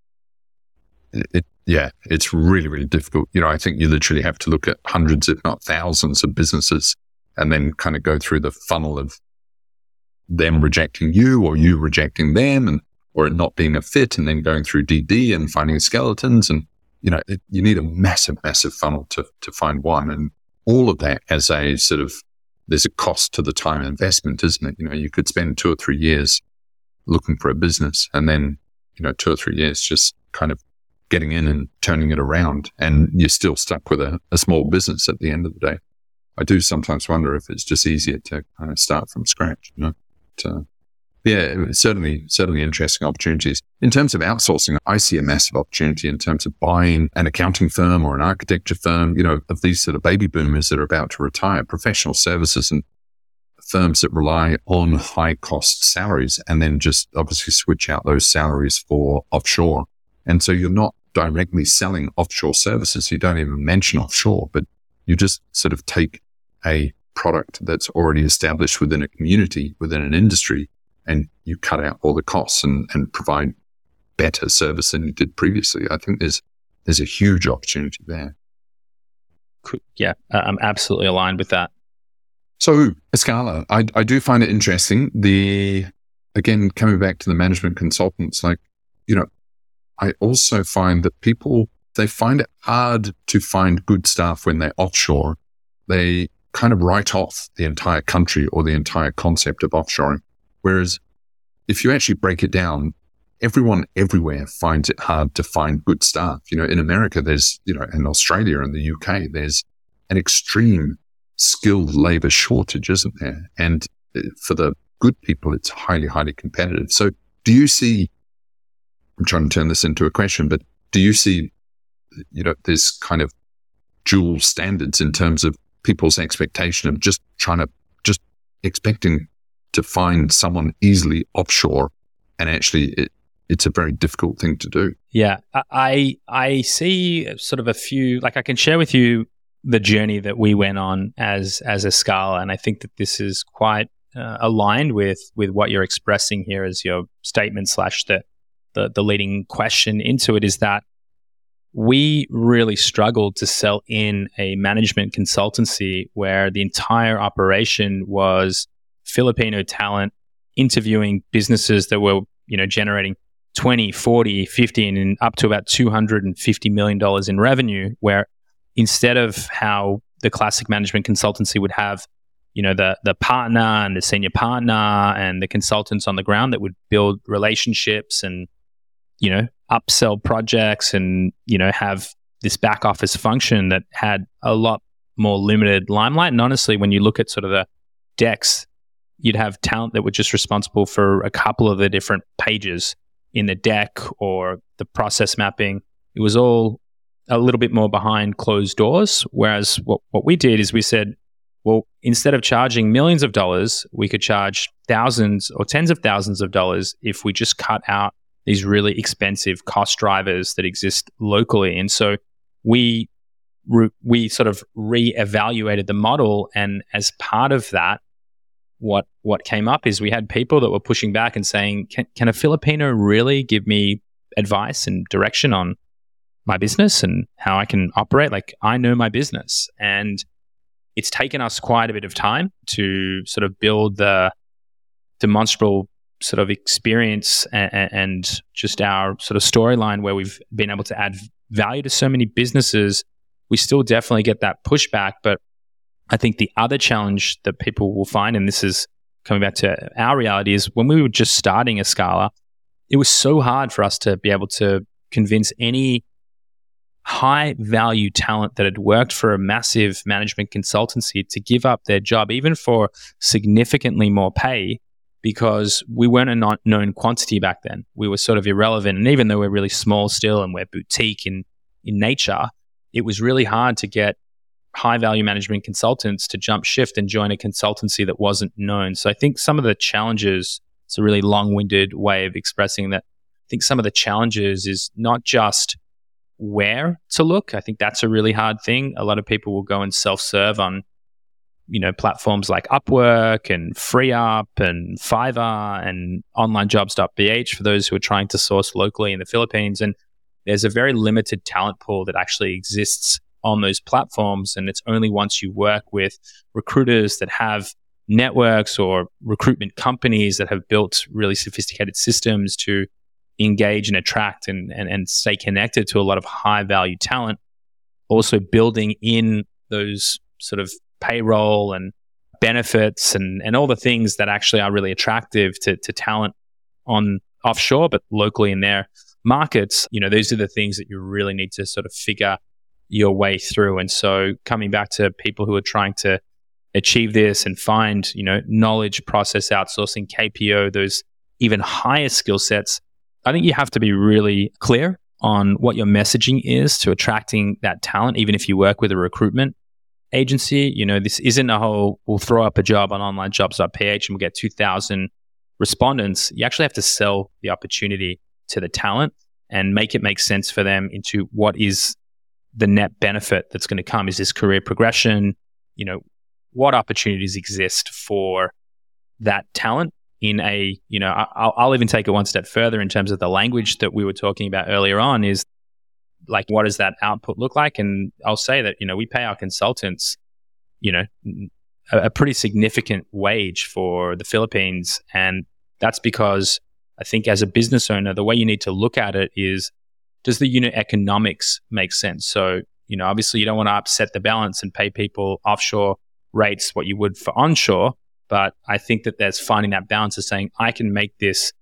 it, it yeah, it's really, really difficult. You know, I think you literally have to look at hundreds, if not thousands, of businesses, and then kind of go through the funnel of them rejecting you or you rejecting them, and or it not being a fit, and then going through D D and finding skeletons. And, you know, it, you need a massive, massive funnel to to find one. And all of that has a sort of, there's a cost to the time investment, isn't it? You know, you could spend two or three years looking for a business, and then, you know, two or three years just kind of getting in and turning it around, and you're still stuck with a, a small business at the end of the day. I do sometimes wonder if it's just easier to kind of start from scratch, you know. But, uh, yeah, certainly, certainly interesting opportunities. In terms of outsourcing, I see a massive opportunity in terms of buying an accounting firm or an architecture firm, you know, of these sort of baby boomers that are about to retire, professional services and firms that rely on high cost salaries, and then just obviously switch out those salaries for offshore. And so you're not directly selling offshore services. You don't even mention offshore, but you just sort of take a product that's already established within a community, within an industry, and you cut out all the costs and, and provide better service than you did previously. I think there's there's a huge opportunity there. Yeah, I'm absolutely aligned with that. So, Escala, I, I do find it interesting. The, again, coming back to the management consultants, like, you know, I also find that people, they find it hard to find good staff when they're offshore. They kind of write off the entire country or the entire concept of offshoring. Whereas if you actually break it down, everyone everywhere finds it hard to find good staff. You know, in America, there's, you know, in Australia and the U K, there's an extreme skilled labor shortage, isn't there? And for the good people, it's highly, highly competitive. So do you see, I'm trying to turn this into a question, but do you see, you know, there's kind of dual standards in terms of people's expectation of just trying to, just expecting to find someone easily offshore, and actually it, it's a very difficult thing to do? Yeah, I I see sort of a few, like I can share with you the journey that we went on as as a Scala, and I think that this is quite uh, aligned with with what you're expressing here as your statement slash the, the the leading question into it, is that we really struggled to sell in a management consultancy where the entire operation was Filipino talent interviewing businesses that were, you know, generating twenty, forty, fifty, and up to about two hundred fifty million dollars in revenue, where instead of how the classic management consultancy would have, you know, the the partner and the senior partner and the consultants on the ground that would build relationships and, you know, upsell projects and, you know, have this back office function that had a lot more limited limelight. And honestly, when you look at sort of the decks, you'd have talent that were just responsible for a couple of the different pages in the deck or the process mapping. It was all a little bit more behind closed doors. Whereas what, what we did is we said, well, instead of charging millions of dollars, we could charge thousands or tens of thousands of dollars if we just cut out these really expensive cost drivers that exist locally. And so we re- we sort of re-evaluated the model, and as part of that, what what came up is we had people that were pushing back and saying, can, can a Filipino really give me advice and direction on my business and how I can operate? Like, I know my business. And it's taken us quite a bit of time to sort of build the demonstrable sort of experience and, and just our sort of storyline where we've been able to add value to so many businesses. We still definitely get that pushback, but I think the other challenge that people will find, and this is coming back to our reality, is when we were just starting a Scala, it was so hard for us to be able to convince any high value talent that had worked for a massive management consultancy to give up their job, even for significantly more pay, because we weren't a not known quantity back then. We were sort of irrelevant. And even though we're really small still and we're boutique in, in nature, it was really hard to get high value management consultants to jump shift and join a consultancy that wasn't known. So I think some of the challenges, it's a really long-winded way of expressing that. I think some of the challenges is not just where to look. I think that's a really hard thing. A lot of people will go and self-serve on, you know, platforms like Upwork and FreeUp and Fiverr and online jobs dot b h for those who are trying to source locally in the Philippines. And there's a very limited talent pool that actually exists on those platforms. And it's only once you work with recruiters that have networks or recruitment companies that have built really sophisticated systems to engage and attract and, and, and stay connected to a lot of high value talent, also building in those sort of payroll and benefits and, and all the things that actually are really attractive to, to talent on offshore, but locally in their markets. You know, those are the things that you really need to sort of figure your way through. And so coming back to people who are trying to achieve this and find, you know, knowledge, process outsourcing, K P O, those even higher skill sets, I think you have to be really clear on what your messaging is to attracting that talent, even if you work with a recruitment agency. You know, this isn't a whole, we'll throw up a job on online jobs dot p h and we'll get two thousand respondents. You actually have to sell the opportunity to the talent and make it make sense for them into what is the net benefit that's going to come. Is this career progression? You know, what opportunities exist for that talent in a, you know, I'll, I'll even take it one step further in terms of the language that we were talking about earlier on, is like, what does that output look like? And I'll say that, you know, we pay our consultants, you know, a, a pretty significant wage for the Philippines. And that's because I think as a business owner, the way you need to look at it is, does the unit economics make sense? So, you know, obviously you don't want to upset the balance and pay people offshore rates what you would for onshore. But I think that there's finding that balance of saying, I can make this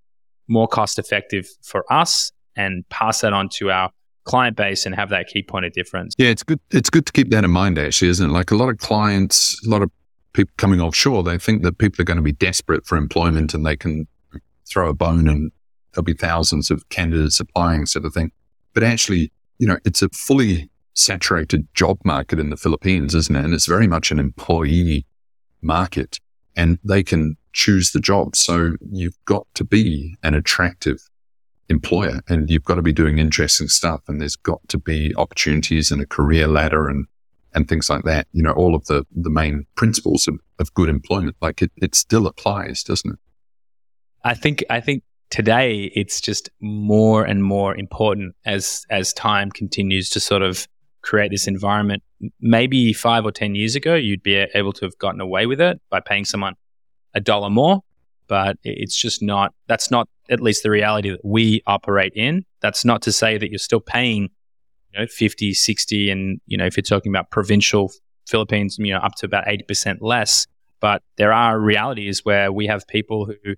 more cost effective for us and pass that on to our client base and have that key point of difference. Yeah, it's good. It's good to keep that in mind, actually, isn't it? Like a lot of clients, a lot of people coming offshore, they think that people are going to be desperate for employment and they can throw a bone and there'll be thousands of candidates applying, sort of thing. But actually, you know, it's a fully saturated job market in the Philippines, isn't it? And it's very much an employee market, and they can choose the job. So you've got to be an attractive employer, and you've got to be doing interesting stuff, and there's got to be opportunities and a career ladder and and things like that. You know, all of the the main principles of, of good employment, like it, it still applies, doesn't it? I think I think today it's just more and more important as as time continues to sort of create this environment. Maybe five or ten years ago, you'd be able to have gotten away with it by paying someone a dollar more, but it's just not, that's not at least the reality that we operate in. That's not to say that you're still paying, you know, fifty, sixty, and, you know, if you're talking about provincial Philippines, you know, up to about eighty percent less. But there are realities where we have people who,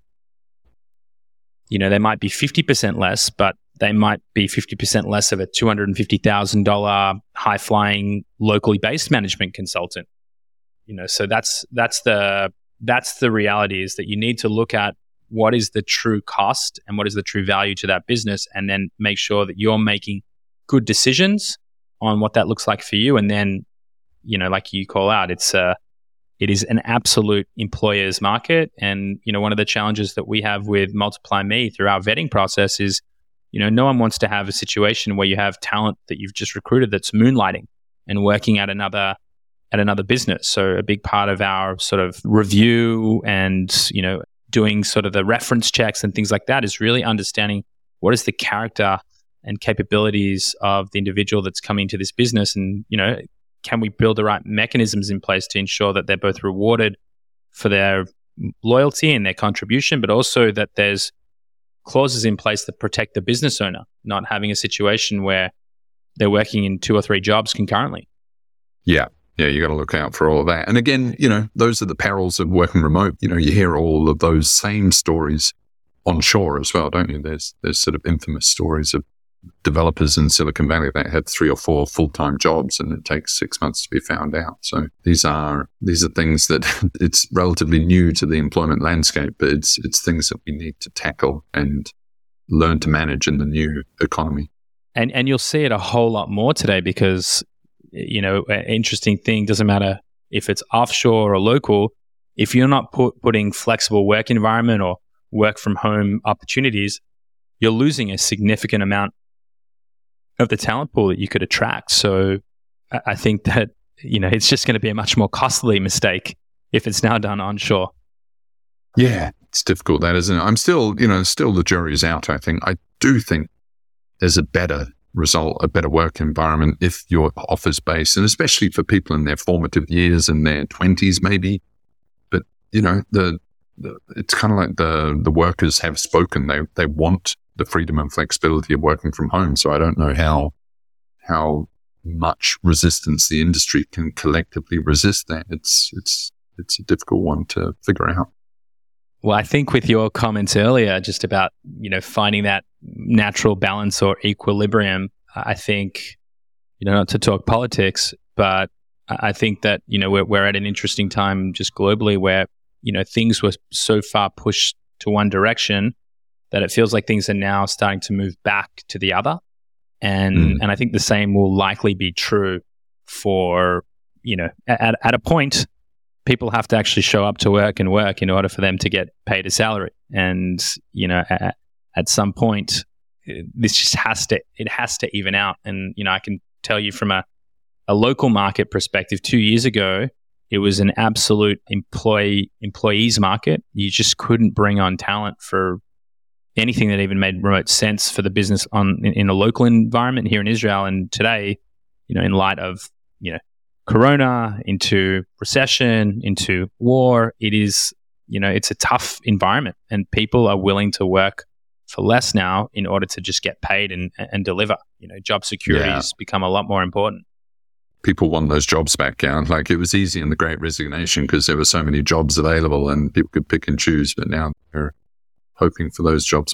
you know, they might be fifty percent less, but they might be fifty percent less of a two hundred fifty thousand dollars high-flying, locally based management consultant. You know, so that's that's the that's the reality, is that you need to look at what is the true cost and what is the true value to that business, and then make sure that you're making good decisions on what that looks like for you. And then, you know, like you call out, it's a It is an absolute employer's market. And, you know, one of the challenges that we have with Multiply Me through our vetting process is, you know, no one wants to have a situation where you have talent that you've just recruited that's moonlighting and working at another at another business. So a big part of our sort of review and, you know, doing sort of the reference checks and things like that is really understanding what is the character and capabilities of the individual that's coming to this business. And, you know, can we build the right mechanisms in place to ensure that they're both rewarded for their loyalty and their contribution, but also that there's clauses in place that protect the business owner, not having a situation where they're working in two or three jobs concurrently. Yeah. Yeah, you got to look out for all of that. And again, you know, those are the perils of working remote. You know, you hear all of those same stories onshore as well, don't you? There's there's sort of infamous stories of developers in Silicon Valley that had three or four full-time jobs, and it takes six months to be found out. So these are these are things that it's relatively new to the employment landscape, but it's it's things that we need to tackle and learn to manage in the new economy. And and you'll see it a whole lot more today because, you know, an interesting thing, doesn't matter if it's offshore or local, if you're not put, putting flexible work environment or work from home opportunities, you're losing a significant amount of the talent pool that you could attract. So I think that, you know, it's just going to be a much more costly mistake if it's now done onshore. Yeah, it's difficult, that, isn't it? I'm still, you know, still the jury's out, I think. I do think there's a better result, a better work environment if you're office-based, and especially for people in their formative years, in their twenties maybe. But, you know, the, the it's kind of like the the workers have spoken. They they want the freedom and flexibility of working from home. So I don't know how how much resistance the industry can collectively resist that. It's it's it's a difficult one to figure out. Well, I think with your comments earlier, just about, you know, finding that natural balance or equilibrium, I think, you know, not to talk politics, but I think that, you know, we're we're at an interesting time just globally where, you know, things were so far pushed to one direction that it feels like things are now starting to move back to the other. And mm. and I think the same will likely be true for, you know, at, at a point, people have to actually show up to work and work in order for them to get paid a salary. And, you know, at, at some point, this just has to, it has to even out. And, you know, I can tell you from a, a local market perspective, two years ago, it was an absolute employee employees market. You just couldn't bring on talent for anything that even made remote sense for the business on in, in a local environment here in Israel. And today, you know, in light of, you know, Corona, into recession, into war, it is, you know, it's a tough environment, and people are willing to work for less now in order to just get paid and, and deliver. You know, job security has yeah. become a lot more important. People want those jobs back down. Like, it was easy in the Great Resignation because there were so many jobs available and people could pick and choose, but now they're hoping for those jobs back.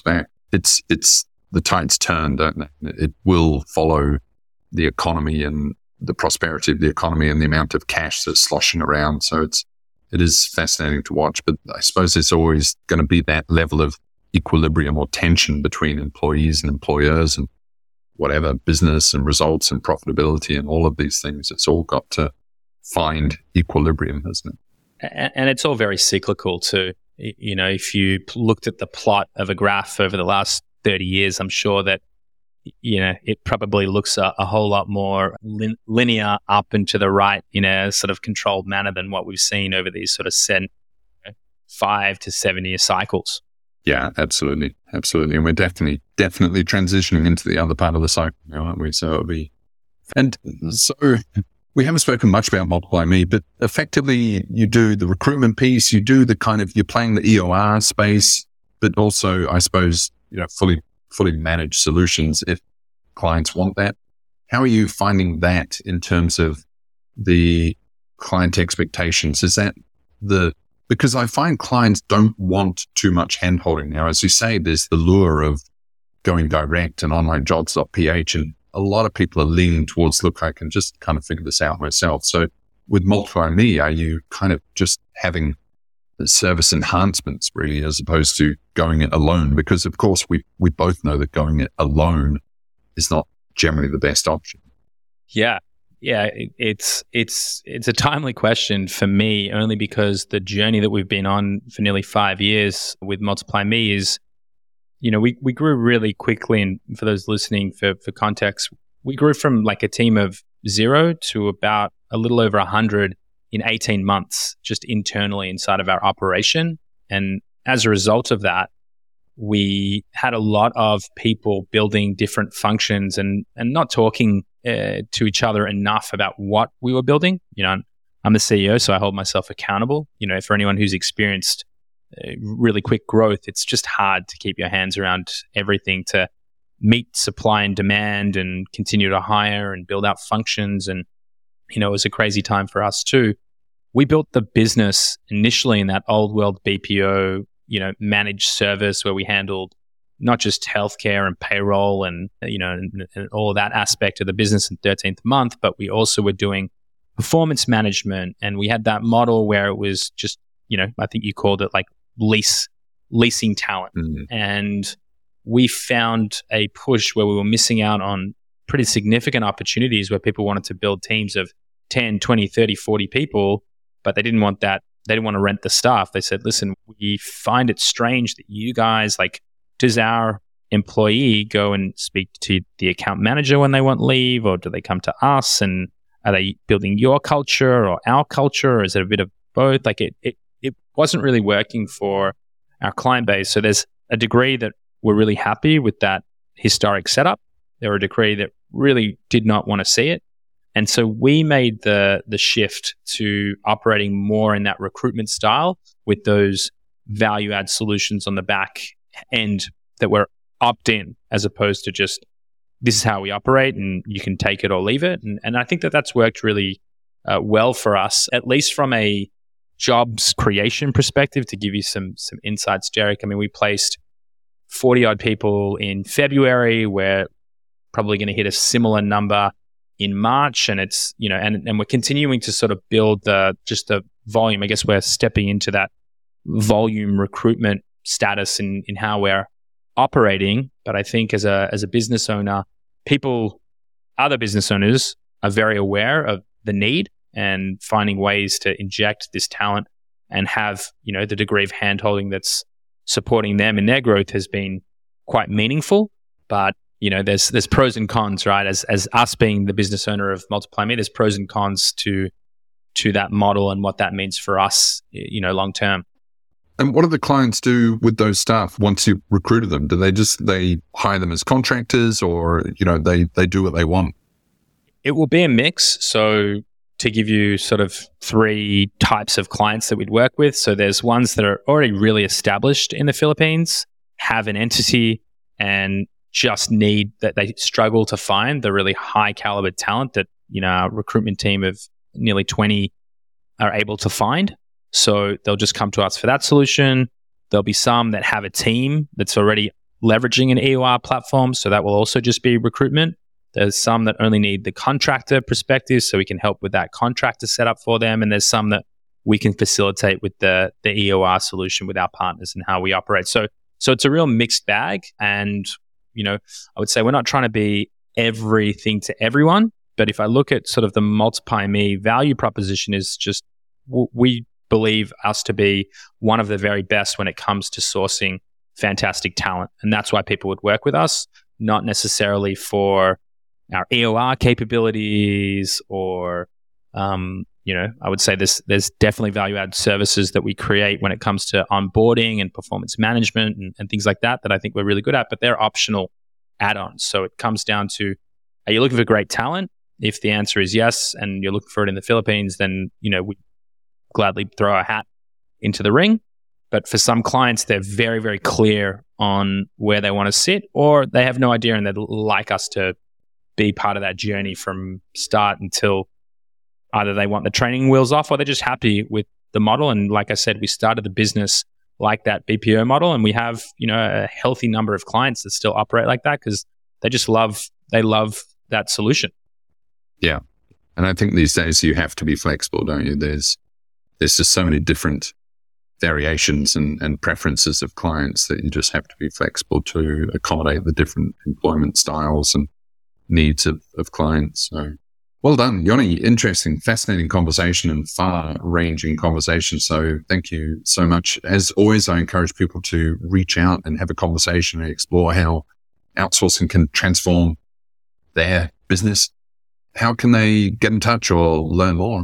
it's it's the tides turn, don't they? It will follow the economy and the prosperity of the economy and the amount of cash that's sloshing around. So it's it is fascinating to watch. But I suppose there's always going to be that level of equilibrium or tension between employees and employers and whatever business and results and profitability and all of these things. It's all got to find equilibrium, hasn't it? And, and it's all very cyclical too. You know, if you looked at the plot of a graph over the last thirty years, I'm sure that, you know, it probably looks a, a whole lot more lin- linear up and to the right in a sort of controlled manner than what we've seen over these sort of sen- five to seven year cycles. Yeah, absolutely. Absolutely. And we're definitely, definitely transitioning into the other part of the cycle now, aren't we? So it'll be, and so we haven't spoken much about Multiply Me, but effectively you do the recruitment piece, you do the kind of, you're playing the E O R space, but also, I suppose, you know, fully, fully managed solutions if clients want that. How are you finding that in terms of the client expectations? Is that the, because I find clients don't want too much handholding now. As you say, there's the lure of going direct and online jobs dot p h, and a lot of people are leaning towards, look, I can just kind of figure this out myself. So with Multiply Me, are you kind of just having the service enhancements really, as opposed to going it alone? Because of course we, we both know that going it alone is not generally the best option. Yeah. Yeah. It, it's, it's, it's a timely question for me, only because the journey that we've been on for nearly five years with Multiply Me is, you know, we, we grew really quickly. And for those listening, for, for context, we grew from like a team of zero to about a little over a hundred in eighteen months, just internally inside of our operation. And as a result of that, we had a lot of people building different functions and, and not talking uh, to each other enough about what we were building. You know, I'm the C E O, so I hold myself accountable. You know, for anyone who's experienced uh, really quick growth, it's just hard to keep your hands around everything to meet supply and demand and continue to hire and build out functions. And, you know, it was a crazy time for us too. We built the business initially in that old world B P O, you know, managed service where we handled not just healthcare and payroll and, you know, and, and all of that aspect of the business in thirteenth month, but we also were doing performance management. And we had that model where it was just, you know, I think you called it like lease, leasing talent. Mm-hmm. And we found a push where we were missing out on pretty significant opportunities where people wanted to build teams of ten, twenty, thirty, forty people, but they didn't want that. They didn't want to rent the staff. They said, listen, we find it strange that you guys, like, does our employee go and speak to the account manager when they want leave, or do they come to us? And are they building your culture or our culture, or is it a bit of both? Like it, it, it wasn't really working for our client base. So there's a degree that we're really happy with that historic setup. There were a degree that really did not want to see it. And so we made the the shift to operating more in that recruitment style with those value add solutions on the back end that were opt-in, as opposed to just, this is how we operate and you can take it or leave it. And, and I think that that's worked really uh, well for us, at least from a jobs creation perspective. To give you some some insights, Jarek, I mean, we placed forty odd people in February. We're probably going to hit a similar number in March, and it's, you know, and, and we're continuing to sort of build the, just the volume. I guess we're stepping into that volume recruitment status in, in how we're operating. But I think as a, as a business owner, people, other business owners are very aware of the need and finding ways to inject this talent and have, you know, the degree of handholding that's supporting them in their growth has been quite meaningful. But you know, there's there's pros and cons, right? As as us being the business owner of Multiply Me, there's pros and cons to to that model and what that means for us, you know, long term. And what do the clients do with those staff once you recruited them? Do they just they hire them as contractors, or you know, they they do what they want? It will be a mix. So to give you sort of three types of clients that we'd work with. So there's ones that are already really established in the Philippines, have an entity, and just need that they struggle to find the really high caliber talent that, you know, our recruitment team of nearly twenty are able to find. So they'll just come to us for that solution. There'll be some that have a team that's already leveraging an E O R platform. So that will also just be recruitment. There's some that only need the contractor perspective, so we can help with that contractor setup for them. And there's some that we can facilitate with the, the E O R solution with our partners and how we operate. So, so it's a real mixed bag. And, you know, I would say we're not trying to be everything to everyone. But if I look at sort of the Multiply Me value proposition is just, w- we believe us to be one of the very best when it comes to sourcing fantastic talent. And that's why people would work with us, not necessarily for our E O R capabilities or, um, you know, I would say there's, there's definitely value-added services that we create when it comes to onboarding and performance management and, and things like that that I think we're really good at, but they're optional add-ons. So it comes down to, are you looking for great talent? If the answer is yes, and you're looking for it in the Philippines, then, you know, we gladly throw our hat into the ring. But for some clients, they're very, very clear on where they want to sit, or they have no idea and they'd like us to be part of that journey from start until either they want the training wheels off or they're just happy with the model. And like I said, we started the business like that B P O model, and we have, you know, a healthy number of clients that still operate like that because they just love, they love that solution. Yeah. And I think these days you have to be flexible, don't you? There's, there's just so many different variations and, and preferences of clients that you just have to be flexible to accommodate the different employment styles and needs of, of clients. So well done, Yoni. Interesting, fascinating conversation and far-ranging conversation. So thank you so much. As always, I encourage people to reach out and have a conversation and explore how outsourcing can transform their business. How can they get in touch or learn more?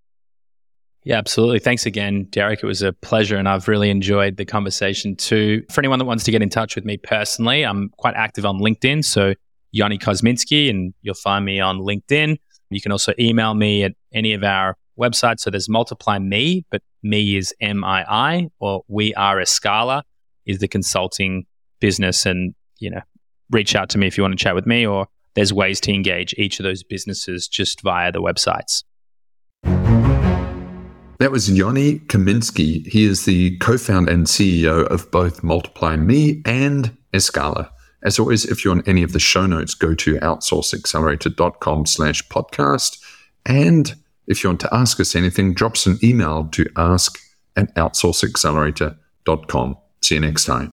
Yeah, absolutely. Thanks again, Derek. It was a pleasure, and I've really enjoyed the conversation too. For anyone that wants to get in touch with me personally, I'm quite active on LinkedIn, so Yoni Kosminski, and you'll find me on LinkedIn. You can also email me at any of our websites. So there's Multiply Me, but me is M I I, or We Are Escala is the consulting business. And, you know, reach out to me if you want to chat with me, or there's ways to engage each of those businesses just via the websites. That was Yoni Kosminski. He is the co-founder and C E O of both Multiply Me and Escala. As always, if you want any of the show notes, go to outsourceaccelerator.com slash podcast. And if you want to ask us anything, drop us an email to ask at outsourceaccelerator dot com. See you next time.